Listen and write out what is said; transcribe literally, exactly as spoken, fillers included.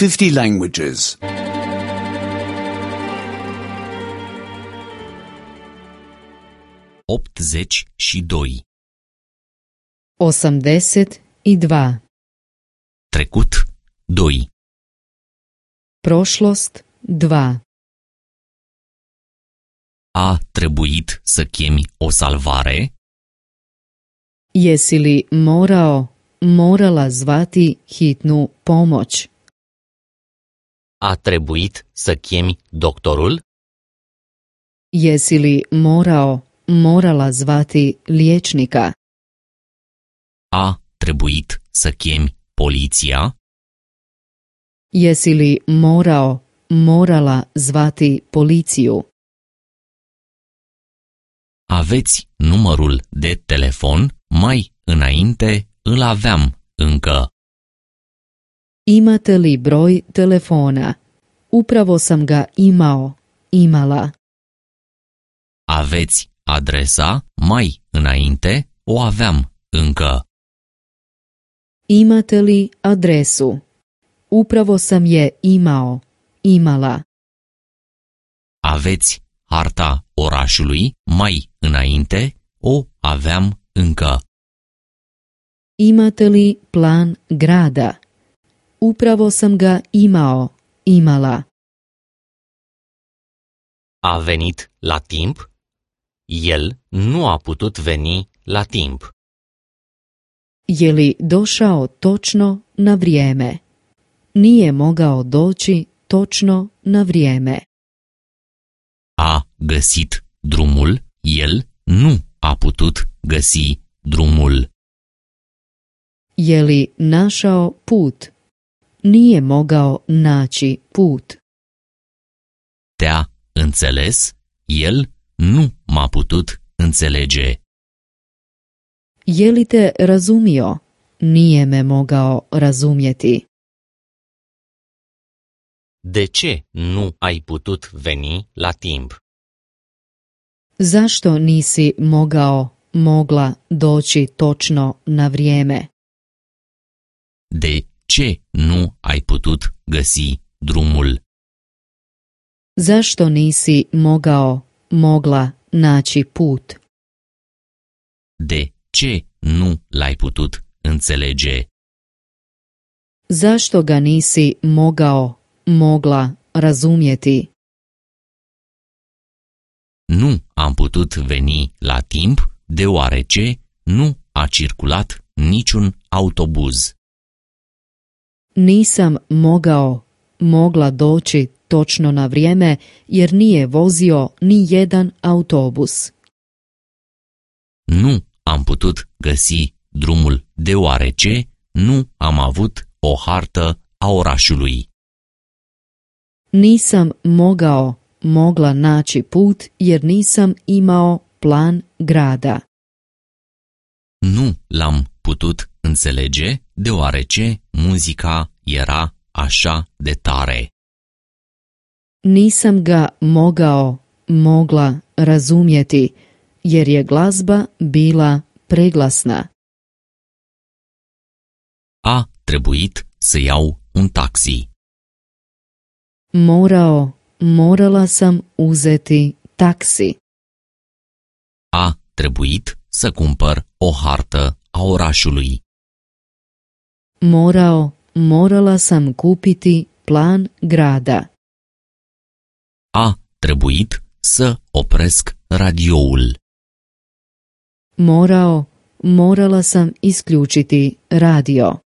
fifty languages. optzeci și doi. osamdeset i dva. Trecut, doi. Prošlost, dva. A trebuit să chemi o salvare? Jesi li morao, morala zvati hitnu pomoć? A trebuit să chemi doctorul? Jesi li morao, morala zvati liječnika? A trebuit să chemi poliția? Jesi li morao, morala zvati policiju? Aveți numărul de telefon? Mai înainte îl aveam încă. Imate li broj telefona? Upravo sam ga imao, imala. Aveți adresa? Mai înainte o aveam încă. Imate li adresu? Upravo sam je imao, imala. Aveți harta orașului? Mai înainte o aveam încă. Imate li plan grada? Upravo sam ga imao, imala. A venit la timp? El nu a putut veni la timp. Je li došao točno na vrijeme? Nije mogao doći točno na vrijeme. A găsit drumul? El nu a putut găsi drumul. Je li našao put? Nije mogao naći put. Te-a înțeles? El nu m-a putut înțelege. Je li te razumio? Nije me mogao razumjeti. De ce nu ai putut veni la timp? Zašto nisi mogao, mogla doći točno na vrijeme? De ce nu ai putut găsi drumul? Zašto nisi mogao, mogla naći put? De ce nu l-ai putut înțelege? Zašto ga nisi mogao, mogla razumjeti? Nu am putut veni la timp deoarece nu a circulat niciun autobuz. Nisam mogao, mogla doći točno na vrijeme jer nije vozio ni jedan autobus. Nu am putut găsi drumul deoarece nu am avut o hartă a orașului. Nisam mogao, mogla naći put jer nisam imao plan grada. Nu l-am putut înțelege deoarece muzica era așa de tare. Nisam ga mogao, mogla razumjeti jer je glazba bila preglasna. A trebuit să iau un taxi. Morao, morala sam uzeti taksi. A trebuit să cumpăr o hartă a orașului. Morao, morala sam kupiti plan grada. A trebuit să opresc radioul. Morao, morala sam isključiti radio.